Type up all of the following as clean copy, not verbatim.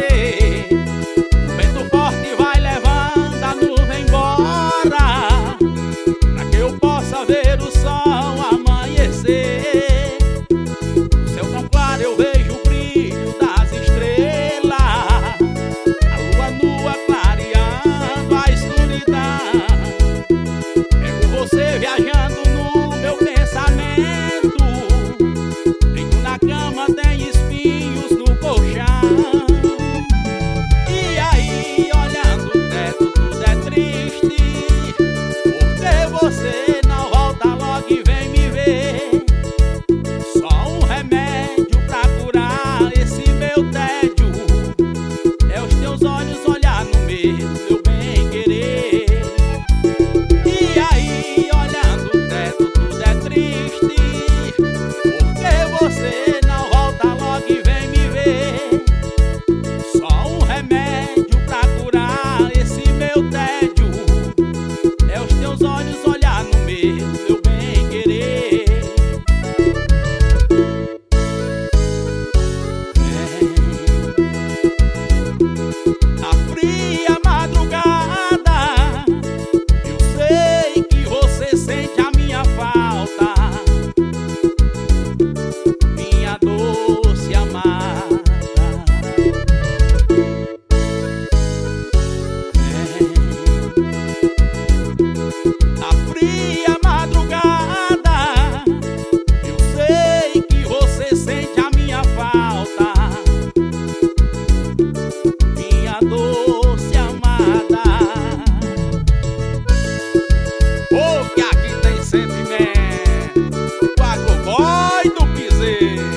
esquecer. O vento forte vai levando a nuvem embora, pra que eu possa ver o sol amanhecer. No céu tão claro eu vejo o brilho das estrelas, a lua nua clareando a escuridão. Pego você viajando no meu pensamento, deito na cama, tem espinhos no colchão. E aí, olhando o teto, tudo é triste, porque você não volta logo e vem me ver. Só um remédio pra curar esse meu tédio é os teus olhos olhar no meu bem querer. E aí, olhando o teto, tudo é triste, porque você não volta logo e vem me ver. Só um remédio pra curar esse meu tédio é os teus olhos olhar no meu bem querer. A fria madrugada, eu sei que você sente a minha falta, minha doce amada. A fria madrugada, eu sei que você sente a minha falta, minha doce amada. Oh, que aqui tem sentimento, o agroboy do piseiro.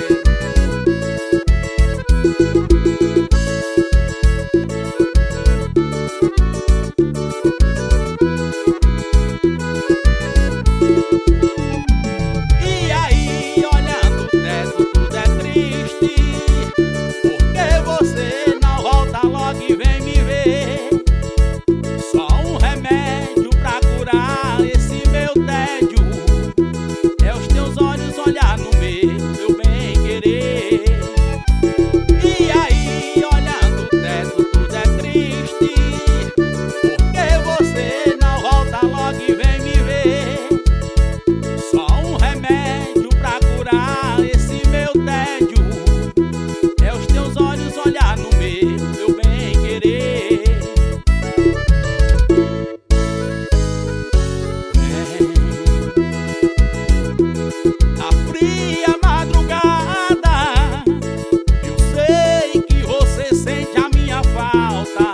E aí, olhando o teto, tudo é triste, porque você não volta logo e vem me ver. Só um remédio pra curar esse meu tédio é os teus olhos olhar no meu bem querer. E aí, olhando o teto, tudo é triste, porque você não volta logo e vem me ver. Só um remédio pra curar esse meu tédio é os teus olhos olhar no meu bem querer. A fria madrugada, eu sei que você sente a minha falta,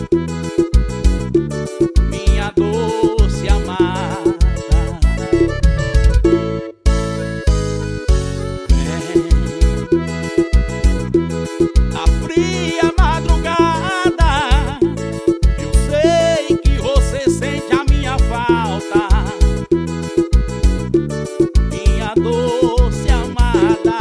minha doce amada. A fria madrugada, eu sei que você sente a minha falta, minha doce amada.